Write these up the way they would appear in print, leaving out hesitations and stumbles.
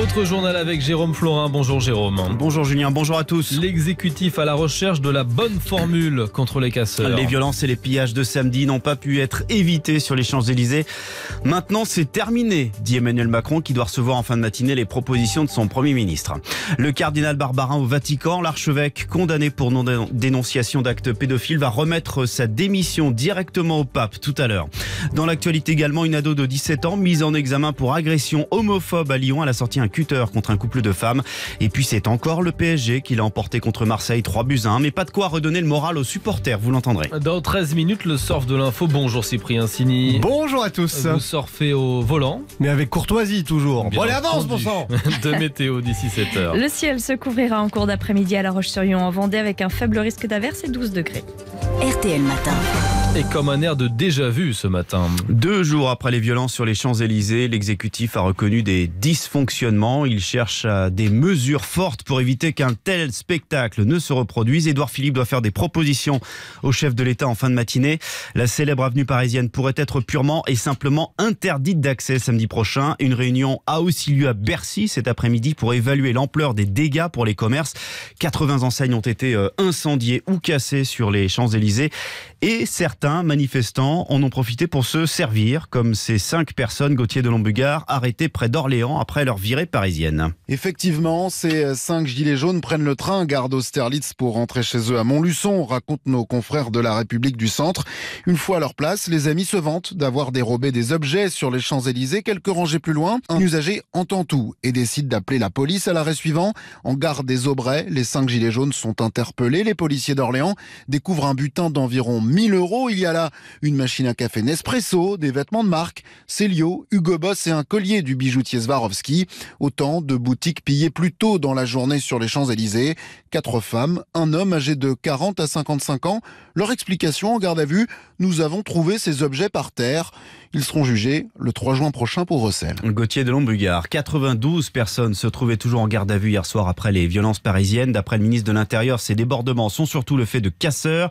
Votre journal avec Jérôme Florin. Bonjour Jérôme. Bonjour Julien, bonjour à tous. L'exécutif à la recherche de la bonne formule contre les casseurs. Les violences et les pillages de samedi n'ont pas pu être évités sur les Champs-Élysées. Maintenant, c'est terminé, dit Emmanuel Macron, qui doit recevoir en fin de matinée les propositions de son Premier ministre. Le cardinal Barbarin au Vatican, l'archevêque condamné pour non-dénonciation d'actes pédophiles, va remettre sa démission directement au pape tout à l'heure. Dans l'actualité également, une ado de 17 ans mise en examen pour agression homophobe à Lyon. Elle a sorti un cutter contre un couple de femmes. Et puis c'est encore le PSG qui l'a emporté contre Marseille 3-1. Mais pas de quoi redonner le moral aux supporters, vous l'entendrez. Dans 13 minutes, le surf de l'info. Bonjour Cyprien Sini. Bonjour à tous. Vous surfez au volant. Mais avec courtoisie toujours. Bien Bon allez, avance entendu. bon sang. De météo d'ici 7h. Le ciel se couvrira en cours d'après-midi à La Roche-sur-Yon en Vendée avec un faible risque d'averse et 12 degrés. RTL Matin. Et comme un air de déjà-vu ce matin. 2 jours après les violences sur les Champs-Élysées, l'exécutif a reconnu des dysfonctionnements. Il cherche des mesures fortes pour éviter qu'un tel spectacle ne se reproduise. Édouard Philippe doit faire des propositions au chef de l'État en fin de matinée. La célèbre avenue parisienne pourrait être purement et simplement interdite d'accès samedi prochain. Une réunion a aussi lieu à Bercy cet après-midi pour évaluer l'ampleur des dégâts pour les commerces. 80 enseignes ont été incendiées ou cassées sur les Champs-Élysées. Et certains manifestants en ont profité pour se servir, comme ces 5 personnes, Gauthier de Lombugard, arrêtées près d'Orléans après leur virée parisienne. Effectivement, ces 5 gilets jaunes prennent le train, gare d'Austerlitz, pour rentrer chez eux à Montluçon, racontent nos confrères de la République du Centre. Une fois à leur place, les amis se vantent d'avoir dérobé des objets sur les Champs-Élysées. Quelques rangées plus loin, un usager entend tout et décide d'appeler la police. À l'arrêt suivant, en gare des Aubrais, les 5 gilets jaunes sont interpellés. Les policiers d'Orléans découvrent un butin d'environ 1000 €. Il y a là une machine à café Nespresso, des vêtements de marque, Célio, Hugo Boss et un collier du bijoutier Swarovski. Autant de boutiques pillées plus tôt dans la journée sur les Champs-Élysées. 4 femmes, un homme âgé de 40 à 55 ans. Leur explication en garde à vue: nous avons trouvé ces objets par terre. Ils seront jugés le 3 juin prochain pour recel. Gauthier de Lombugard, 92 personnes se trouvaient toujours en garde à vue hier soir après les violences parisiennes. D'après le ministre de l'Intérieur, ces débordements sont surtout le fait de casseurs.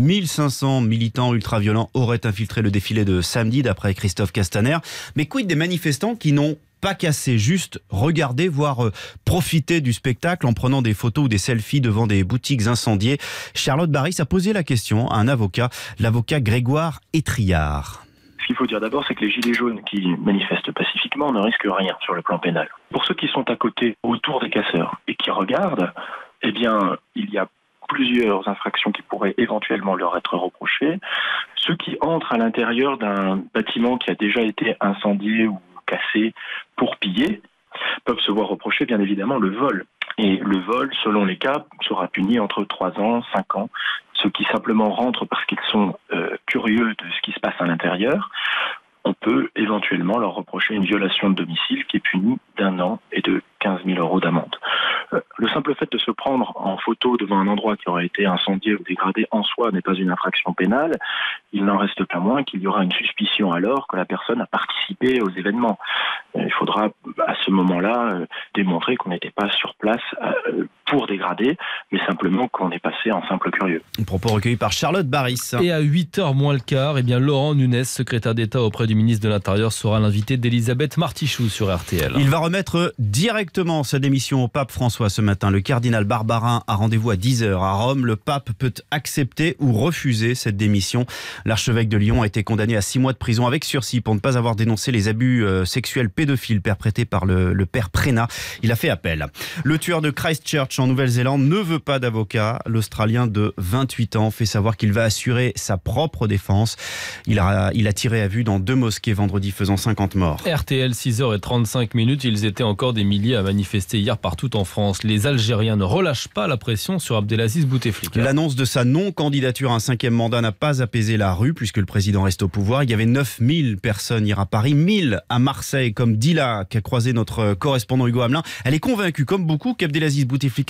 1500 militants ultra-violents auraient infiltré le défilé de samedi, d'après Christophe Castaner. Mais quid des manifestants qui n'ont pas cassé, juste regarder, voire profiter du spectacle en prenant des photos ou des selfies devant des boutiques incendiées? Charlotte Barris a posé la question à un avocat, l'avocat Grégoire Étriard. Ce qu'il faut dire d'abord, c'est que les gilets jaunes qui manifestent pacifiquement ne risquent rien sur le plan pénal. Pour ceux qui sont à côté, autour des casseurs, et qui regardent, eh bien, il y a plusieurs infractions qui pourraient éventuellement leur être reprochées. Ceux qui entrent à l'intérieur d'un bâtiment qui a déjà été incendié ou cassé pour piller peuvent se voir reprocher, bien évidemment, le vol. Et le vol, selon les cas, sera puni entre 3 ans, 5 ans. Ceux qui simplement rentrent parce qu'ils sont curieux de ce qui se passe à l'intérieur, on peut éventuellement leur reprocher une violation de domicile qui est punie d'1 an et de 15 000 € d'amende. Le simple fait de se prendre en photo devant un endroit qui aurait été incendié ou dégradé en soi n'est pas une infraction pénale. Il n'en reste pas moins qu'il y aura une suspicion alors que la personne a participé aux événements. Il faudra à ce moment-là démontrer qu'on n'était pas sur place pour dégrader, mais simplement qu'on est passé en simple curieux. Un propos recueilli par Charlotte Barris. Et à 8h moins le quart, eh bien Laurent Nunez, secrétaire d'État auprès du ministre de l'Intérieur, sera l'invité d'Elisabeth Martichoux sur RTL. Il va remettre directement sa démission au pape François ce matin. Le cardinal Barbarin a rendez-vous à 10h à Rome. Le pape peut accepter ou refuser cette démission. L'archevêque de Lyon a été condamné à 6 mois de prison avec sursis pour ne pas avoir dénoncé les abus sexuels pédophiles perpétrés par le père Prénat. Il a fait appel. Le tueur de Christchurch en Nouvelle-Zélande ne veut pas d'avocat. L'Australien de 28 ans fait savoir qu'il va assurer sa propre défense. Il a tiré à vue dans 2 mosquées vendredi, faisant 50 morts. RTL, 6h35. Ils étaient encore des milliers à manifester hier partout en France. Les Algériens ne relâchent pas la pression sur Abdelaziz Bouteflika. L'annonce de sa non-candidature à un 5e mandat n'a pas apaisé la rue puisque le président reste au pouvoir. Il y avait 9000 personnes hier à Paris, 1000 à Marseille, comme Dila, qu'a croisé notre correspondant Hugo Hamelin. Elle est convaincue, comme beaucoup, qu'Abdelaziz Bouteflika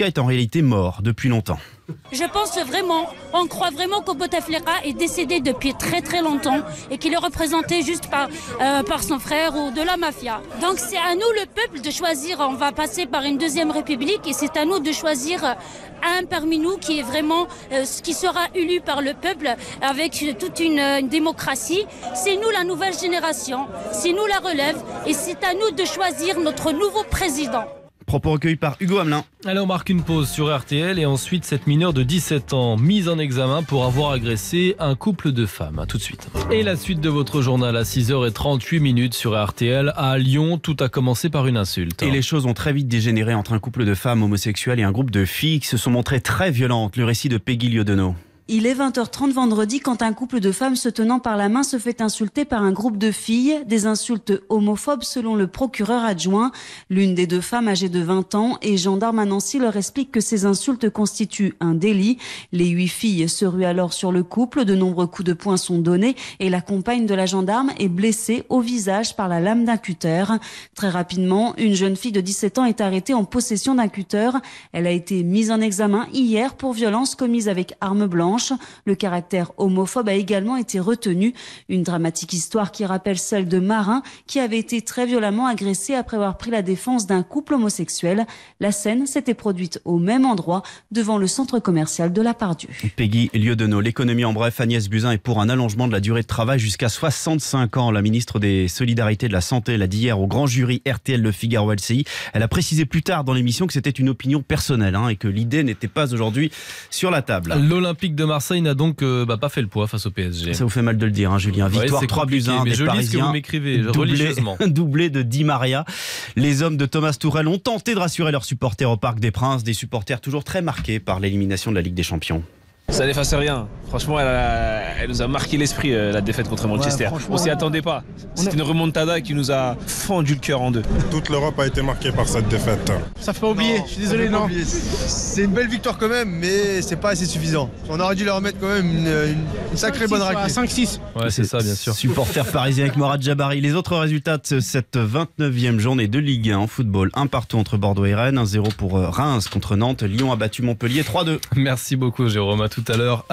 Bouteflika est en réalité mort depuis longtemps. Je pense vraiment, on croit vraiment que Bouteflika est décédé depuis très très longtemps et qu'il est représenté juste par son frère ou de la mafia. Donc c'est à nous le peuple de choisir, on va passer par une deuxième république et c'est à nous de choisir un parmi nous qui est vraiment qui sera élu par le peuple avec toute une démocratie. C'est nous la nouvelle génération, c'est nous la relève et c'est à nous de choisir notre nouveau président. Propos recueillis par Hugo Hamelin. Allez, on marque une pause sur RTL et ensuite cette mineure de 17 ans mise en examen pour avoir agressé un couple de femmes. À tout de suite. Et la suite de votre journal à 6h38 sur RTL. À Lyon, tout a commencé par une insulte. Et les choses ont très vite dégénéré entre un couple de femmes homosexuelles et un groupe de filles qui se sont montrées très violentes. Le récit de Peggy Liodeneau. Il est 20h30 vendredi quand un couple de femmes se tenant par la main se fait insulter par un groupe de filles. Des insultes homophobes selon le procureur adjoint. L'une des deux femmes âgée de 20 ans et gendarme à Nancy leur explique que ces insultes constituent un délit. Les 8 filles se ruent alors sur le couple. De nombreux coups de poing sont donnés et la compagne de la gendarme est blessée au visage par la lame d'un cutter. Très rapidement, une jeune fille de 17 ans est arrêtée en possession d'un cutter. Elle a été mise en examen hier pour violence commise avec arme blanche. Le caractère homophobe a également été retenu. Une dramatique histoire qui rappelle celle de Marin qui avait été très violemment agressé après avoir pris la défense d'un couple homosexuel. La scène s'était produite au même endroit devant le centre commercial de la Pardieu. Peggy Liodeneau. L'économie en bref, Agnès Buzyn est pour un allongement de la durée de travail jusqu'à 65 ans. La ministre des Solidarités et de la Santé l'a dit hier au grand jury RTL Le Figaro LCI. Elle a précisé plus tard dans l'émission que c'était une opinion personnelle et que l'idée n'était pas aujourd'hui sur la table. L'Olympique de Marseille n'a donc pas fait le poids face au PSG. Ça vous fait mal de le dire, Julien. Victoire 3-1 des je lis ce que Parisiens. vous m'écrivez religieusement. Doublé de Di Maria. Les hommes de Thomas Tuchel ont tenté de rassurer leurs supporters au Parc des Princes. Des supporters toujours très marqués par l'élimination de la Ligue des Champions. Ça n'efface rien. Franchement, elle nous a marqué l'esprit, la défaite contre Manchester. On s'y attendait pas. C'est une remontada qui nous a fendu le cœur en deux. Toute l'Europe a été marquée par cette défaite. Ça fait pas oublier, je suis désolé, non. C'est une belle victoire quand même, mais c'est pas assez suffisant. On aurait dû leur remettre quand même une sacrée bonne raclée. 5-6. Ouais, c'est ça, bien sûr. Supporters parisiens avec Morad Jabari. Les autres résultats de cette 29e journée de Ligue 1 en football. 1 partout entre Bordeaux et Rennes, 1-0 pour Reims contre Nantes. Lyon a battu Montpellier 3-2. Merci beaucoup, Jérôme. À tout à l'heure.